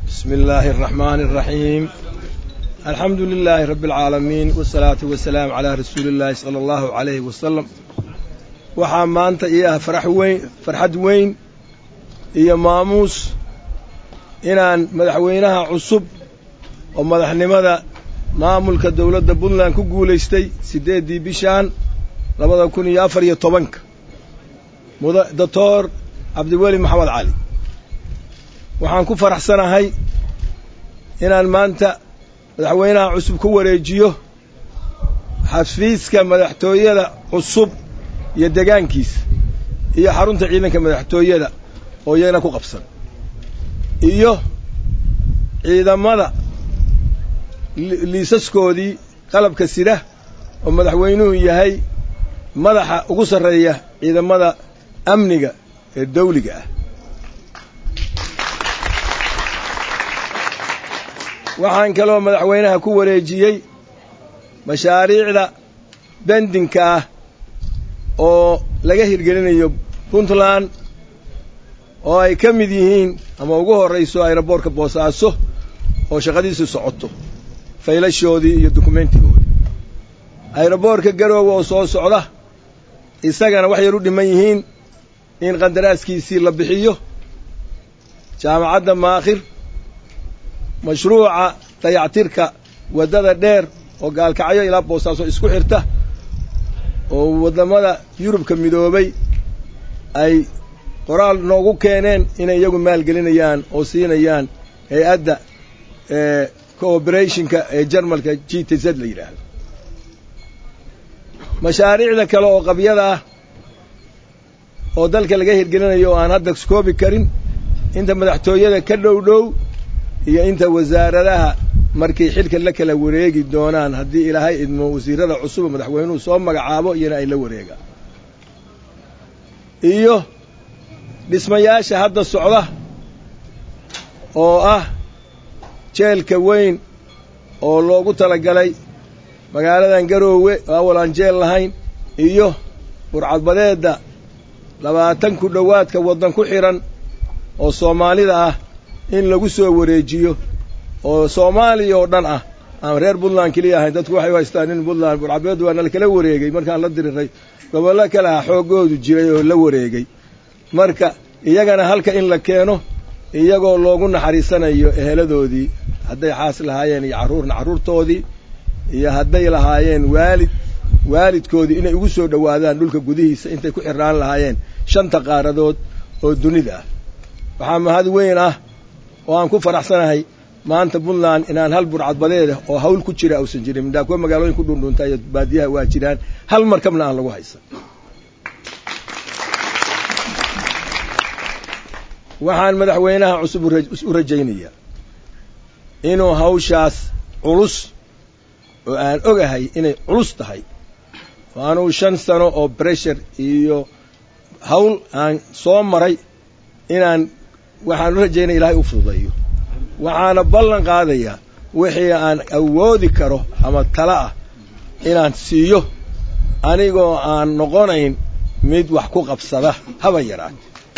بسم الله الرحمن الرحيم. الحمد لله رب العالمين والصلاة والسلام على رسول الله صلى الله عليه وسلم. waxaa maanta iyaha farxad weyn iyo maamuus inaan madaxweynaha cusub oo madaxnimada maamulka dawladda Puntland ku guuleystay 8 bishan 2014 Dr. Cabdiweli Maxamed Cali. waxaan ku faraxsanahay inaan maanta madaxweynaha cusub ku wareejiyo xafiiska madaxtooyada cusub iyo deegaankiisa iyo xarunta ciidanka madaxtooyada oo iyana ku qabsan iyo ciidamada liisaskoodii qalabka sida oo madaxweynuhu yahay madaxa ugu sareeya ciidamada amniga ee dawliga ah. waxaan kaloo madaxweynaha ku wareejiyey mashaariicda bendinka ah oo laga hirgelinayo Puntland oo ay ka mid yihiin ama ugu horeyso aeroboortka Boosaaso oo shaqadiisu socoto faylashoodii iyo dokumentigoodii, aeroboortka Garowe oo soo socda isagana wax yar u dhiman yihiin in qandaraaskiisii la bixiyo, jaamacadda Maakhir mashruuca dayactirka wadada dheer oo gaalkacyo ilaa Boosaaso isku xirta oo wadamada Yurubka midoobay ay qoraal noogu keeneen inay iyagu maalgelinayaan oo siinayaan hay'adda cooperationka ee Jarmalka GTZ la yiraahdo. mashaariicda kale oo qabyada ah oo dalka laga hirgelinayo aan hadda koobi karin inta madaxtooyada ka dhow iyo inta wasaaradaha markii xilka la kala wareegi doonaan haddii Ilaahay idmo wasiirada cusub madaxweynuhu soo magacaabo iyana ay la wareegaan, iyo dhismayaasha hadda socda oo ah jeelka weyn oo loogu talagalay magaaladan Garowe oo awalan jeel lahayn iyo burcadbadeeda 20 ku dhawaadka wadan ku xiran oo Soomaalida ah in lagu soo wareejiyo oo Soomaaliya oo dhan ah aan reer Puntland kaliya ahayn. dadku waxay haystaan in Puntland burcadbadeed waa la kala wareegay markaan la diriray gobollo kale xoogoodu jiray oo la wareegay, marka iyagana halka in la keeno iyagoo loogu naxariisanayo eheladoodii hadday xaas lahaayeen iyo caruurtoodii iyo hadday lahaayeen waalidkoodii inay ugu soo dhawaadaan dhulka gudihiisa intay ku xiraan lahaayeen 5 qaaradood oo dunida ah. waxaa mahad weyn ah oo aan ku faraxsanahay maanta Puntland inaan hal burcadbadeed oo hawl ku jira uusan jirin, midda kuwa magaalooyin ku dhundhuntay baadiyaha waa jiraan, hal markabna aan lagu haysan. waxaan madaxweynaha cusub u rajaynayaa inuu hawshaas culus oo aan ogahay inay culus tahay oo aanu 5 sano oo pressure iyo hawl aan soo maray inaan waxaan u rajaynaa Ilaahay u fududeeyo. waxaana ballan qaadayaa wixii aan awoodi karo ama tala ah inaan siiyo anigoo aan noqonayn mid wax ku qabsada haba yaraan.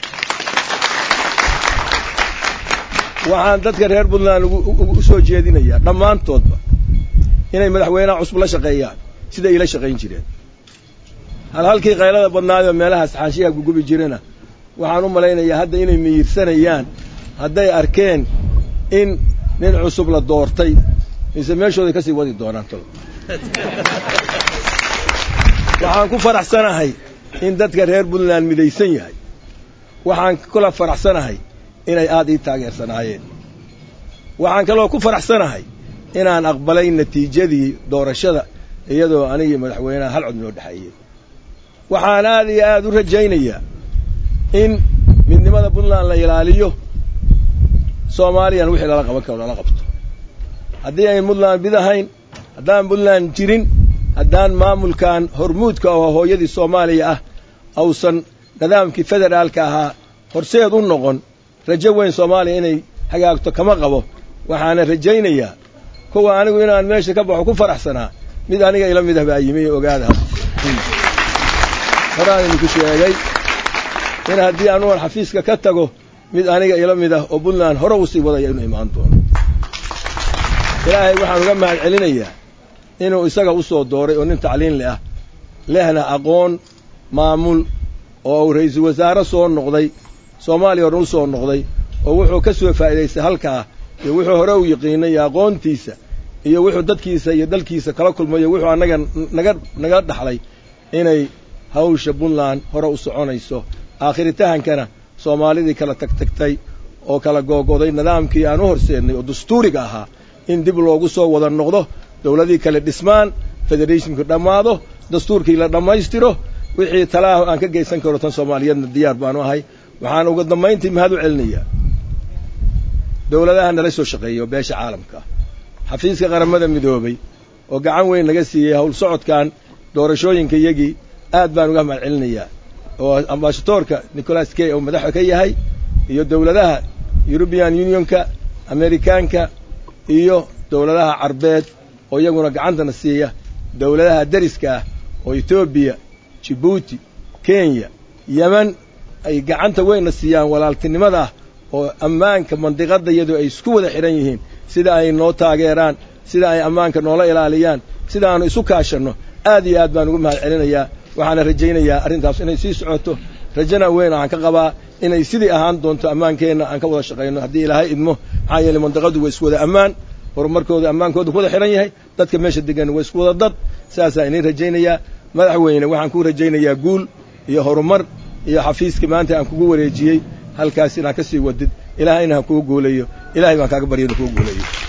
waxaan dadka reer Puntland u soo jeedinayaa dhammaantoodba inay madaxweynaha cusub la shaqeeyaan sida ay la shaqeyn jireen. halkii qaylada badnaayoo meelaha saxaashiga gugubi jirena waxaan u malaynayaa hadda inay miyirsanayaan hadday arkeen in nin cusub la doortay mise meeshooda ka sii wadi doonaan tolo. waxaan ku faraxsanahay in dadka reer Puntland midaysan yahay. waxaan kula faraxsanahay inay aad ii taageersanaayeen. waxaan kaloo ku faraxsanahay inaan aqbalay natiijadii doorashada iyadoo aniga madaxweynaha hal cod noo dhaxeeyay. waxaan aad iyo aad u rajaynayaa in midnimada Puntland la ilaaliyo, Soomaaliyan wixii lala qaban karo lala qabto. haddii ay Puntland bidahayn, haddaan Puntland jirin, haddaan maamulkan hormuudka oo hooyadii Soomaaliya ah awsan nidaamkii federaalka ahaa horseed u noqon rajo weyn Soomaaliya inay hagaagto kama qabo. waxaana rajaynayaa kuwa anigu inaan meesha ka baxo ku faraxsanaa mid aniga ila mid ah baa yimi ogaada horaan ku sheegay in haddii aanu xafiiska ka tago mid aniga ila mid ah oo Puntland hore u sii wadaya inuu imaan doono ilaahay waxaan uga mahad celinayaa inuu isaga u soo dooray oo nin tacliin leh lehna aqoon maamul oo ra'iisul wasaare soo noqday Soomaaliya oo soo noqday oo wuxuu ka soo faa'iideystay halkaa iyo wuxuu hore u yaqiinay aqoontiisa iyo wuxuu dadkiisa iyo dalkiisa kala kulmay wuxuu anaga naga dhaxlay inay hawsha Puntland hore u soconayso aakhiritahankana Soomaalidii kala tagtay oo kala go'go'day nidaamkii aan u horseednay oo dastuuriga ahaa in dib loogu soo wada noqdo dawladii kala dhismaan federationku dhamaado dastuurkii la dhamaystiro wixii talaaho aan ka geysan karo tan Soomaaliyeedna diyaar baan u ahay waxaan ugu dambeyntii mahad u celinayaa dawladaha nala soo shaqeeyo beesha caalamka xafiiska qaramada midoobay oo gacan weyn naga siiyay hawl socodkan doorashooyinka yagii aad baan uga mahad celinayaa oo ambassadorka Nicholas K oo madaxda ka yahay iyo dawladaha European Unionka Amerikaanka iyo dawladaha Carbeed oo iyaguna gacantana siiya dawladaha dariska oo Ethiopia Djibouti Kenya Yemen ay gacanta weyn siiyaan walaaltinimada oo ammaanka mandiqada iyadoo ay isku wada xiran yihiin sida ay noo taageeraan sida ay ammaanka noola ilaaliyaan sida aanu isu kaashano aad iyo aad baan ugu mahad celinayaa waxaan rajaynayaa arrintaas inay sii socoto rajana weyn aan ka qabaa inay sidii ahaan doonto ammaankeena aan ka wada shaqeyno hadii Ilaahay idmo maxaa yeelay mandiqadu way isku wada ammaan horumarkooda ammaankooda ku wada xiran yahay dadka meesha degan way isku wada dad saasa inay rajaynayaa madaxweyne waxaan ku rajaynayaa guul iyo horumar iyo xafiiska maanta aan kugu wareejiyay halkaas inaan ka sii wadid ilaahayna ha kugu guuleeyo ilaahay baan kaaga baryo inuu kugu guuleeyo